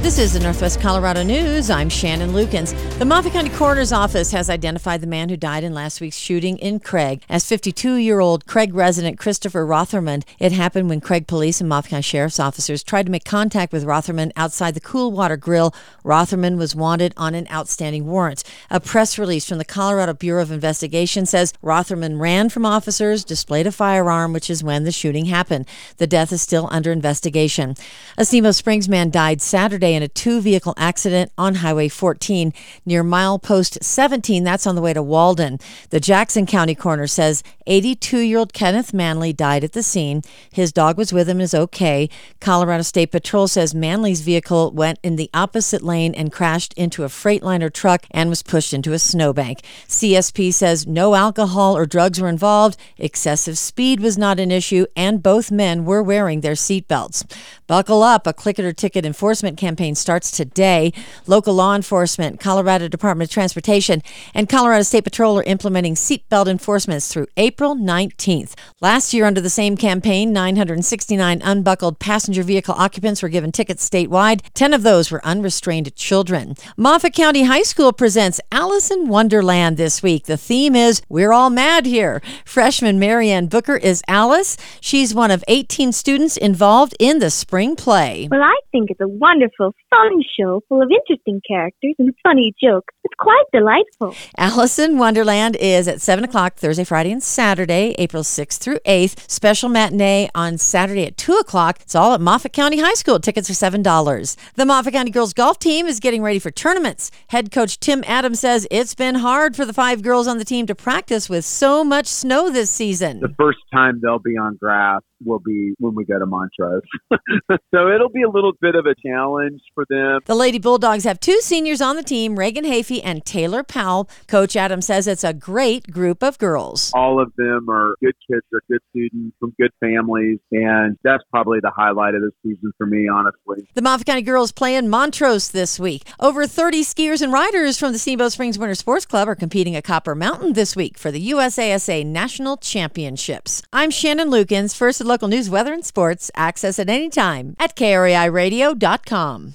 This is the Northwest Colorado News. I'm Shannon Lukens. The Moffat County Coroner's Office has identified the man who died in last week's shooting in Craig as 52-year-old Craig resident Christopher Rotherman. It happened when Craig police and Moffat County Sheriff's officers tried to make contact with Rotherman outside the Cool Water Grill. Rotherman was wanted on an outstanding warrant. A press release from the Colorado Bureau of Investigation says Rotherman ran from officers, displayed a firearm, which is when the shooting happened. The death is still under investigation. A Steamboat Springs man died Saturday in a two-vehicle accident on Highway 14 near milepost 17. That's on the way to Walden. The Jackson County coroner says 82-year-old Kenneth Manley died at the scene. His dog was with him and is okay. Colorado State Patrol says Manley's vehicle went in the opposite lane and crashed into a Freightliner truck and was pushed into a snowbank. CSP says no alcohol or drugs were involved. Excessive speed was not an issue, and both men were wearing their seatbelts. Buckle up. A Click It or Ticket enforcement campaign starts today. Local law enforcement, Colorado Department of Transportation, and Colorado State Patrol are implementing seatbelt enforcements through April 19th. Last year, under the same campaign, 969 unbuckled passenger vehicle occupants were given tickets statewide. 10 of those were unrestrained children. Moffat County High School presents Alice in Wonderland this week. The theme is We're All Mad Here. Freshman Marianne Booker is Alice. She's one of 18 students involved in the spring play. Well, I think it's a wonderful, fun show full of interesting characters and funny jokes. It's quite delightful. Alice in Wonderland is at 7 o'clock Thursday, Friday, and Saturday, April 6th through 8th. Special matinee on Saturday at 2 o'clock. It's all at Moffat County High School. Tickets are $7. The Moffat County girls golf team is getting ready for tournaments. Head coach Tim Adams says it's been hard for the 5 girls on the team to practice with so much snow this season. The first time they'll be on grass will be when we go to Montrose. So it'll be a little bit of a challenge for them. The Lady Bulldogs have 2 seniors on the team, Reagan Hafey and Taylor Powell. Coach Adams says it's a great group of girls. All of them are good kids, they're good students from good families, and that's probably the highlight of the season for me, honestly. The Moffat County girls play in Montrose this week. Over 30 skiers and riders from the Steamboat Springs Winter Sports Club are competing at Copper Mountain this week for the USASA National Championships. I'm Shannon Lukens, first at local news, weather, and sports. Access at any time at KRAIRadio.com.